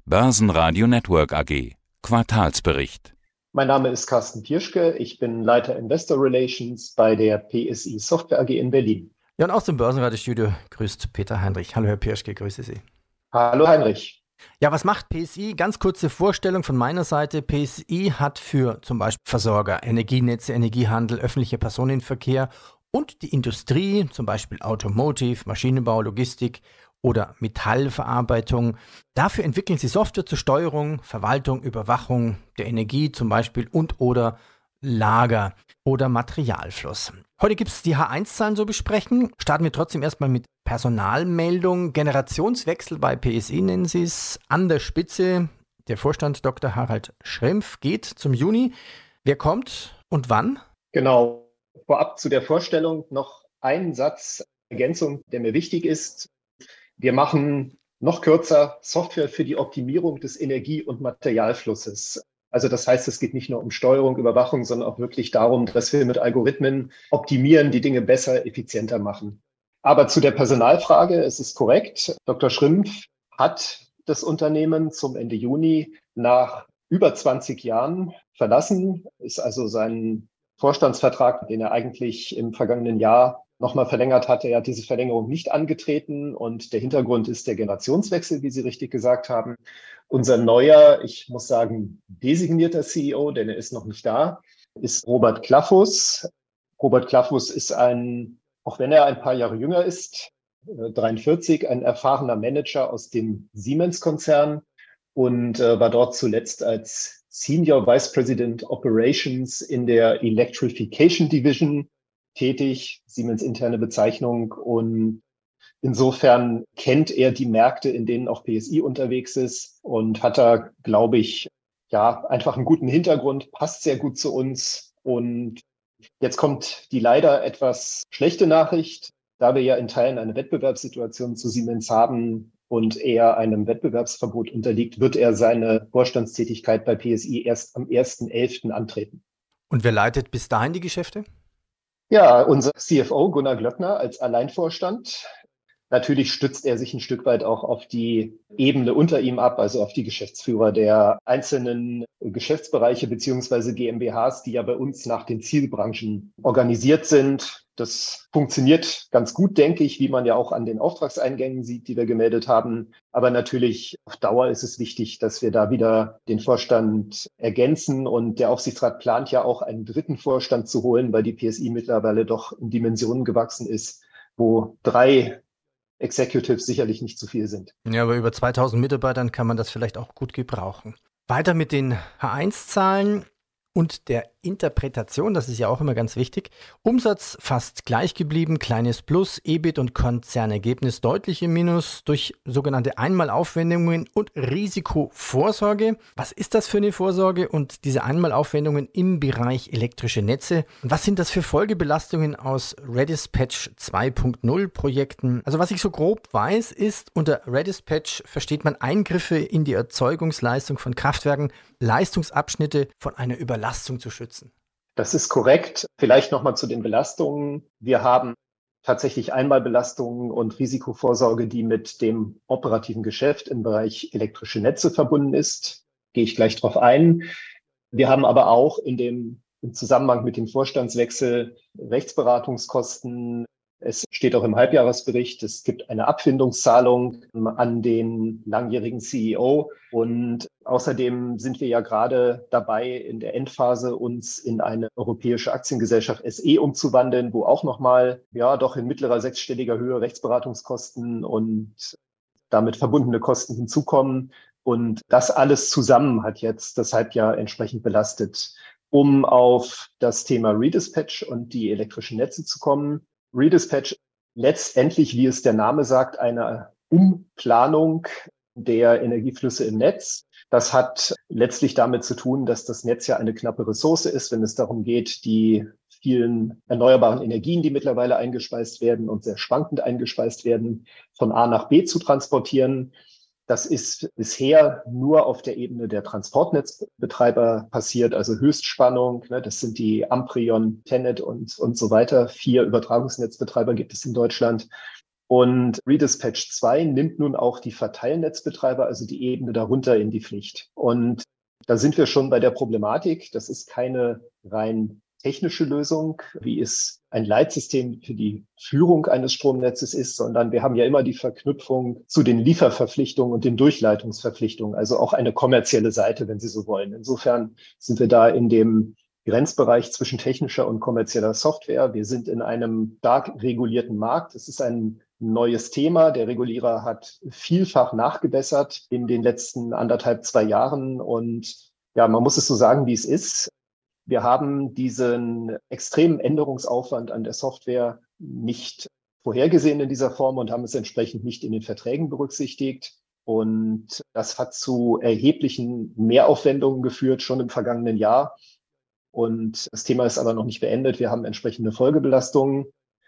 Börsenradio Network AG. Quartalsbericht. Mein Name ist Carsten Pirschke, ich bin Leiter Investor Relations bei der PSI Software AG in Berlin. Ja, und aus dem Börsenradiostudio grüßt Peter Heinrich. Hallo Herr Pirschke, grüße Sie. Hallo Heinrich. Ja, was macht PSI? Ganz kurze Vorstellung von meiner Seite. PSI hat für zum Beispiel Versorger, Energienetze, Energiehandel, öffentlicher Personenverkehr und die Industrie, zum Beispiel Automotive, Maschinenbau, Logistik oder Metallverarbeitung. Dafür entwickeln sie Software zur Steuerung, Verwaltung, Überwachung der Energie zum Beispiel und/oder Lager oder Materialfluss. Heute gibt es die H1-Zahlen zu besprechen. Starten wir trotzdem erstmal mit Personalmeldung. Generationswechsel bei PSI nennen sie es. An der Spitze der Vorstand Dr. Harald Schrimpf geht zum Juni. Wer kommt und wann? Genau. Vorab zu der Vorstellung noch einen Satz Ergänzung, der mir wichtig ist. Wir machen noch kürzer Software für die Optimierung des Energie- und Materialflusses. Also das heißt, es geht nicht nur um Steuerung, Überwachung, sondern auch wirklich darum, dass wir mit Algorithmen optimieren, die Dinge besser, effizienter machen. Aber zu der Personalfrage, es ist korrekt, Dr. Schrimpf hat das Unternehmen zum Ende Juni nach über 20 Jahren verlassen, ist also sein Vorstandsvertrag, den er eigentlich im vergangenen Jahr nochmal verlängert hatte. Er hat diese Verlängerung nicht angetreten und der Hintergrund ist der Generationswechsel, wie Sie richtig gesagt haben. Unser neuer, ich muss sagen, designierter CEO, denn er ist noch nicht da, ist Robert Klaffus. Robert Klaffus ist auch wenn er ein paar Jahre jünger ist, 43, ein erfahrener Manager aus dem Siemens-Konzern und war dort zuletzt als Senior Vice President Operations in der Electrification Division tätig, Siemens interne Bezeichnung. Und insofern kennt er die Märkte, in denen auch PSI unterwegs ist und hat da, glaube ich, ja, einfach einen guten Hintergrund, passt sehr gut zu uns. Und jetzt kommt die leider etwas schlechte Nachricht, da wir ja in Teilen eine Wettbewerbssituation zu Siemens haben und er einem Wettbewerbsverbot unterliegt, wird er seine Vorstandstätigkeit bei PSI erst am 1.11. antreten. Und wer leitet bis dahin die Geschäfte? Ja, unser CFO Gunnar Glöckner als Alleinvorstand. Natürlich stützt er sich ein Stück weit auch auf die Ebene unter ihm ab, also auf die Geschäftsführer der einzelnen Geschäftsbereiche beziehungsweise GmbHs, die ja bei uns nach den Zielbranchen organisiert sind. Das funktioniert ganz gut, denke ich, wie man ja auch an den Auftragseingängen sieht, die wir gemeldet haben. Aber natürlich auf Dauer ist es wichtig, dass wir da wieder den Vorstand ergänzen. Und der Aufsichtsrat plant ja auch einen dritten Vorstand zu holen, weil die PSI mittlerweile doch in Dimensionen gewachsen ist, wo 3 Executives sicherlich nicht zu viel sind. Ja, aber über 2000 Mitarbeitern kann man das vielleicht auch gut gebrauchen. Weiter mit den H1-Zahlen und der Interpretation, das ist ja auch immer ganz wichtig. Umsatz fast gleich geblieben, kleines Plus, EBIT und Konzernergebnis deutlich im Minus durch sogenannte Einmalaufwendungen und Risikovorsorge. Was ist das für eine Vorsorge und diese Einmalaufwendungen im Bereich elektrische Netze? Und was sind das für Folgebelastungen aus Redispatch 2.0 Projekten? Also was ich so grob weiß, ist, unter Redispatch versteht man Eingriffe in die Erzeugungsleistung von Kraftwerken, Leistungsabschnitte von einer Überlastung zu schützen. Das ist korrekt. Vielleicht nochmal zu den Belastungen. Wir haben tatsächlich Einmalbelastungen und Risikovorsorge, die mit dem operativen Geschäft im Bereich elektrische Netze verbunden ist. Gehe ich gleich drauf ein. Wir haben aber auch im Zusammenhang mit dem Vorstandswechsel Rechtsberatungskosten. Es steht auch im Halbjahresbericht, es gibt eine Abfindungszahlung an den langjährigen CEO. Und außerdem sind wir ja gerade dabei, in der Endphase uns in eine europäische Aktiengesellschaft SE umzuwandeln, wo auch nochmal, ja, doch in mittlerer sechsstelliger Höhe Rechtsberatungskosten und damit verbundene Kosten hinzukommen. Und das alles zusammen hat jetzt das Halbjahr entsprechend belastet. Um auf das Thema Redispatch und die elektrischen Netze zu kommen. Redispatch letztendlich, wie es der Name sagt, eine Umplanung der Energieflüsse im Netz. Das hat letztlich damit zu tun, dass das Netz ja eine knappe Ressource ist, wenn es darum geht, die vielen erneuerbaren Energien, die mittlerweile eingespeist werden und sehr schwankend eingespeist werden, von A nach B zu transportieren. Das ist bisher nur auf der Ebene der Transportnetzbetreiber passiert, also Höchstspannung. Das sind die Amprion, Tenet und so weiter. 4 Übertragungsnetzbetreiber gibt es in Deutschland. Und Redispatch 2 nimmt nun auch die Verteilnetzbetreiber, also die Ebene darunter, in die Pflicht. Und da sind wir schon bei der Problematik. Das ist keine rein technische Lösung, wie es ein Leitsystem für die Führung eines Stromnetzes ist, sondern wir haben ja immer die Verknüpfung zu den Lieferverpflichtungen und den Durchleitungsverpflichtungen, also auch eine kommerzielle Seite, wenn Sie so wollen. Insofern sind wir da in dem Grenzbereich zwischen technischer und kommerzieller Software. Wir sind in einem stark regulierten Markt. Es ist ein neues Thema. Der Regulierer hat vielfach nachgebessert in den letzten 1,5, 2 Jahren. Und ja, man muss es so sagen, wie es ist. Wir haben diesen extremen Änderungsaufwand an der Software nicht vorhergesehen in dieser Form und haben es entsprechend nicht in den Verträgen berücksichtigt. Und das hat zu erheblichen Mehraufwendungen geführt, schon im vergangenen Jahr. Und das Thema ist aber noch nicht beendet. Wir haben entsprechende Folgebelastungen.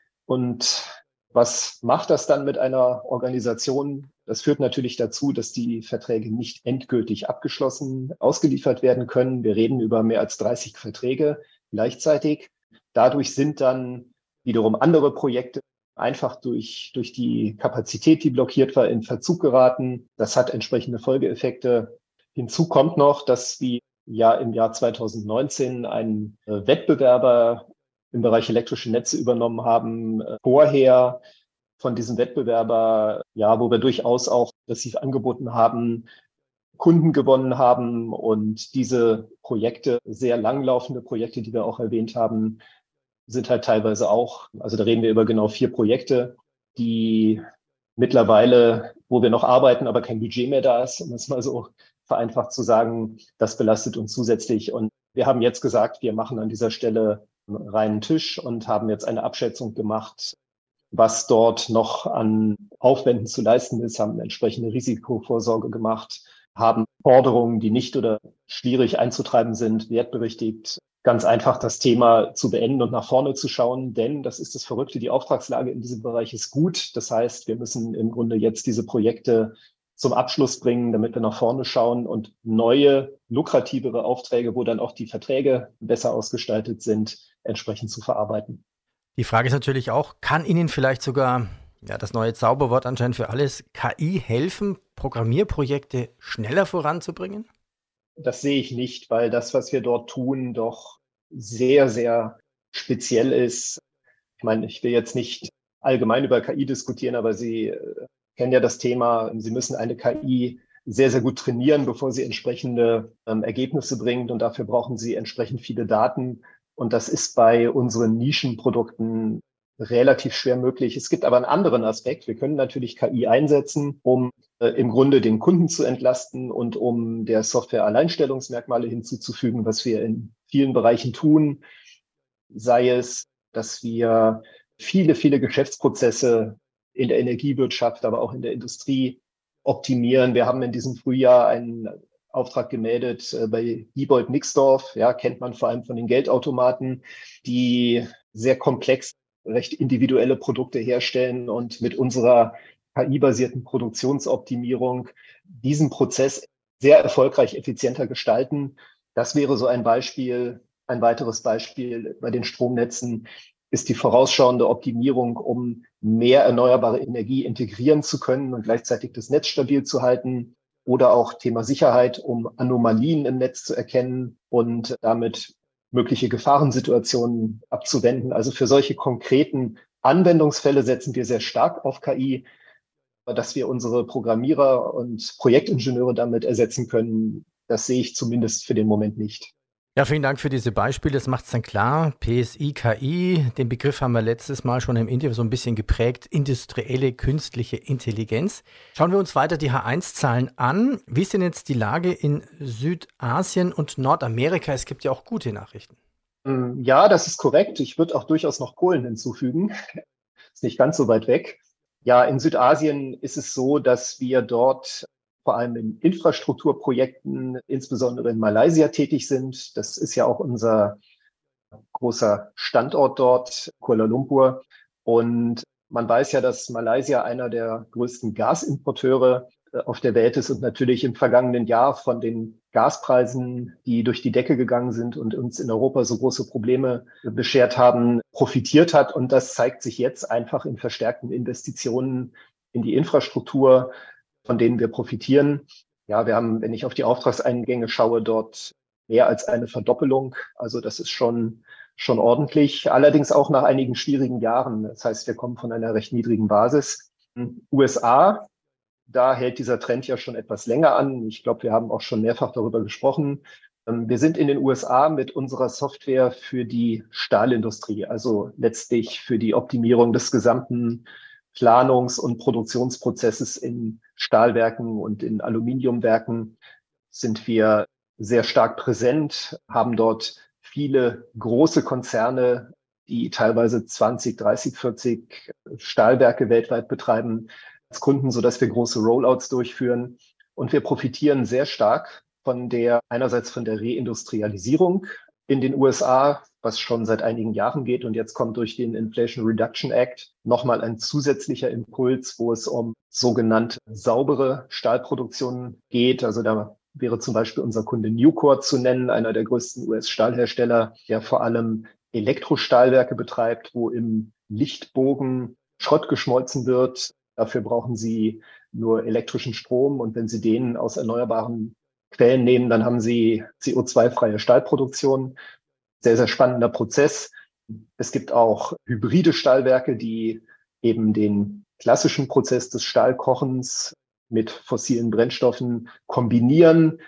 Und was macht das dann mit einer Organisation? Das führt natürlich dazu, dass die Verträge nicht endgültig abgeschlossen, ausgeliefert werden können. Wir reden über mehr als 30 Verträge gleichzeitig. Dadurch sind dann wiederum andere Projekte einfach durch die Kapazität, die blockiert war, in Verzug geraten. Das hat entsprechende Folgeeffekte. Hinzu kommt noch, dass wir im Jahr 2019 einen Wettbewerber im Bereich elektrische Netze übernommen haben, vorher von diesem Wettbewerber, wo wir durchaus auch massiv angeboten haben, Kunden gewonnen haben und diese Projekte, sehr langlaufende Projekte, die wir auch erwähnt haben, sind halt teilweise auch, also da reden wir über genau 4 Projekte, die mittlerweile, wo wir noch arbeiten, aber kein Budget mehr da ist, um es mal so vereinfacht zu sagen, das belastet uns zusätzlich. Und wir haben jetzt gesagt, wir machen an dieser Stelle einen reinen Tisch und haben jetzt eine Abschätzung gemacht, was dort noch an Aufwänden zu leisten ist, haben eine entsprechende Risikovorsorge gemacht, haben Forderungen, die nicht oder schwierig einzutreiben sind, wertberichtigt. Ganz einfach das Thema zu beenden und nach vorne zu schauen, denn das ist das Verrückte, die Auftragslage in diesem Bereich ist gut. Das heißt, wir müssen im Grunde jetzt diese Projekte zum Abschluss bringen, damit wir nach vorne schauen und neue, lukrativere Aufträge, wo dann auch die Verträge besser ausgestaltet sind, entsprechend zu verarbeiten. Die Frage ist natürlich auch, kann Ihnen vielleicht sogar, das neue Zauberwort anscheinend für alles, KI helfen, Programmierprojekte schneller voranzubringen? Das sehe ich nicht, weil das, was wir dort tun, doch sehr, sehr speziell ist. Ich meine, ich will jetzt nicht allgemein über KI diskutieren, aber Sie kennen ja das Thema. Sie müssen eine KI sehr, sehr gut trainieren, bevor sie entsprechende Ergebnisse bringt. Und dafür brauchen Sie entsprechend viele Daten. Und das ist bei unseren Nischenprodukten relativ schwer möglich. Es gibt aber einen anderen Aspekt. Wir können natürlich KI einsetzen, um im Grunde den Kunden zu entlasten und um der Software Alleinstellungsmerkmale hinzuzufügen, was wir in vielen Bereichen tun. Sei es, dass wir viele, viele Geschäftsprozesse in der Energiewirtschaft, aber auch in der Industrie optimieren. Wir haben in diesem Frühjahr einen Auftrag gemeldet bei Diebold Nixdorf, kennt man vor allem von den Geldautomaten, die sehr komplex, recht individuelle Produkte herstellen und mit unserer KI-basierten Produktionsoptimierung diesen Prozess sehr erfolgreich effizienter gestalten. Das wäre so ein Beispiel. Ein weiteres Beispiel bei den Stromnetzen ist die vorausschauende Optimierung, um mehr erneuerbare Energie integrieren zu können und gleichzeitig das Netz stabil zu halten. Oder auch Thema Sicherheit, um Anomalien im Netz zu erkennen und damit mögliche Gefahrensituationen abzuwenden. Also für solche konkreten Anwendungsfälle setzen wir sehr stark auf KI, dass wir unsere Programmierer und Projektingenieure damit ersetzen können. Das sehe ich zumindest für den Moment nicht. Ja, vielen Dank für diese Beispiele. Das macht es dann klar. PSI, KI, den Begriff haben wir letztes Mal schon im Interview so ein bisschen geprägt. Industrielle künstliche Intelligenz. Schauen wir uns weiter die H1-Zahlen an. Wie ist denn jetzt die Lage in Südasien und Nordamerika? Es gibt ja auch gute Nachrichten. Ja, das ist korrekt. Ich würde auch durchaus noch Polen hinzufügen. Ist nicht ganz so weit weg. Ja, in Südasien ist es so, dass wir dort vor allem in Infrastrukturprojekten, insbesondere in Malaysia, tätig sind. Das ist ja auch unser großer Standort dort, Kuala Lumpur. Und man weiß ja, dass Malaysia einer der größten Gasimporteure auf der Welt ist und natürlich im vergangenen Jahr von den Gaspreisen, die durch die Decke gegangen sind und uns in Europa so große Probleme beschert haben, profitiert hat. Und das zeigt sich jetzt einfach in verstärkten Investitionen in die Infrastruktur, von denen wir profitieren. Ja, wir haben, wenn ich auf die Auftragseingänge schaue, dort mehr als eine Verdoppelung. Also das ist schon ordentlich, allerdings auch nach einigen schwierigen Jahren. Das heißt, wir kommen von einer recht niedrigen Basis. USA, da hält dieser Trend ja schon etwas länger an. Ich glaube, wir haben auch schon mehrfach darüber gesprochen. Wir sind in den USA mit unserer Software für die Stahlindustrie, also letztlich für die Optimierung des gesamten Planungs- und Produktionsprozesses in Stahlwerken und in Aluminiumwerken sind wir sehr stark präsent, haben dort viele große Konzerne, die teilweise 20, 30, 40 Stahlwerke weltweit betreiben, als Kunden, sodass wir große Rollouts durchführen. Und wir profitieren sehr stark einerseits von der Reindustrialisierung in den USA, was schon seit einigen Jahren geht. Und jetzt kommt durch den Inflation Reduction Act nochmal ein zusätzlicher Impuls, wo es um sogenannte saubere Stahlproduktion geht. Also da wäre zum Beispiel unser Kunde Nucor zu nennen, einer der größten US-Stahlhersteller, der vor allem Elektrostahlwerke betreibt, wo im Lichtbogen Schrott geschmolzen wird. Dafür brauchen sie nur elektrischen Strom. Und wenn sie den aus erneuerbaren Quellen nehmen, dann haben sie CO2-freie Stahlproduktion. Sehr, sehr spannender Prozess. Es gibt auch hybride Stahlwerke, die eben den klassischen Prozess des Stahlkochens mit fossilen Brennstoffen kombinieren,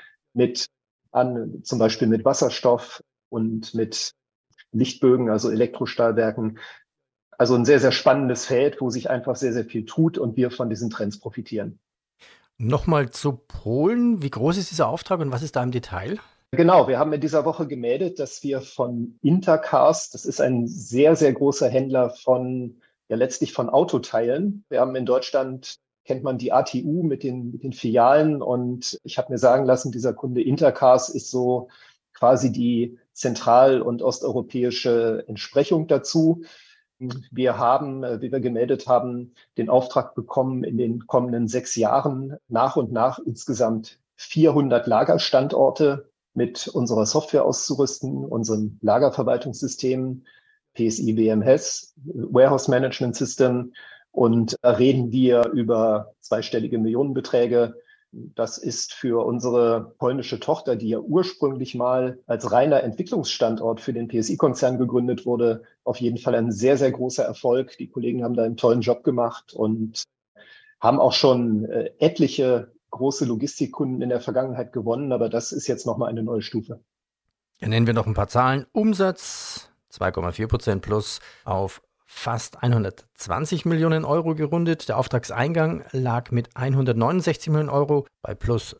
zum Beispiel mit Wasserstoff und mit Lichtbögen, also Elektrostahlwerken. Also ein sehr, sehr spannendes Feld, wo sich einfach sehr, sehr viel tut und wir von diesen Trends profitieren. Nochmal zu Polen. Wie groß ist dieser Auftrag und was ist da im Detail? Genau, wir haben in dieser Woche gemeldet, dass wir von Intercars, das ist ein sehr, sehr großer Händler letztlich von Autoteilen. Wir haben in Deutschland, kennt man die ATU mit den Filialen, und ich habe mir sagen lassen, dieser Kunde Intercars ist so quasi die zentral- und osteuropäische Entsprechung dazu. Wir haben, wie wir gemeldet haben, den Auftrag bekommen, in den kommenden 6 Jahren nach und nach insgesamt 400 Lagerstandorte mit unserer Software auszurüsten, unserem Lagerverwaltungssystem, PSI WMS, Warehouse Management System. Und da reden wir über zweistellige Millionenbeträge. Das ist für unsere polnische Tochter, die ja ursprünglich mal als reiner Entwicklungsstandort für den PSI-Konzern gegründet wurde, auf jeden Fall ein sehr, sehr großer Erfolg. Die Kollegen haben da einen tollen Job gemacht und haben auch schon etliche große Logistikkunden in der Vergangenheit gewonnen, aber das ist jetzt nochmal eine neue Stufe. Ja, nennen wir noch ein paar Zahlen. Umsatz 2,4% plus auf fast 120 Millionen Euro gerundet. Der Auftragseingang lag mit 169 Millionen Euro bei plus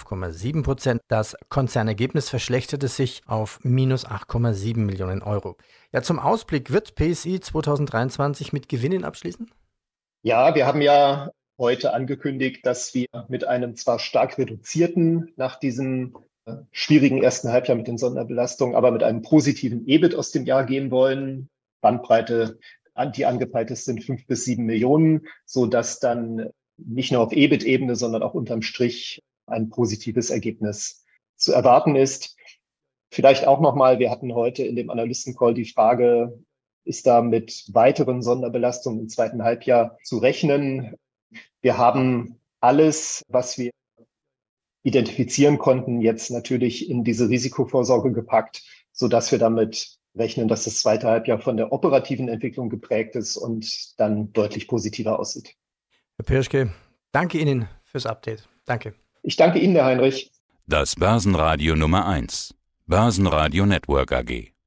12,7%. Das Konzernergebnis verschlechterte sich auf minus 8,7 Millionen Euro. Ja, zum Ausblick, wird PSI 2023 mit Gewinnen abschließen? Ja, wir haben ja heute angekündigt, dass wir mit einem zwar stark reduzierten, nach diesem schwierigen ersten Halbjahr mit den Sonderbelastungen, aber mit einem positiven EBIT aus dem Jahr gehen wollen. Bandbreite, die angepeilt ist, sind 5 bis 7 Millionen, so dass dann nicht nur auf EBIT-Ebene, sondern auch unterm Strich ein positives Ergebnis zu erwarten ist. Vielleicht auch nochmal, wir hatten heute in dem Analystencall die Frage, ist da mit weiteren Sonderbelastungen im zweiten Halbjahr zu rechnen? Wir haben alles, was wir identifizieren konnten, jetzt natürlich in diese Risikovorsorge gepackt, sodass wir damit rechnen, dass das zweite Halbjahr von der operativen Entwicklung geprägt ist und dann deutlich positiver aussieht. Herr Pirschke, danke Ihnen fürs Update. Danke. Ich danke Ihnen, Herr Heinrich. Das Börsenradio Nummer 1. Börsenradio Network AG.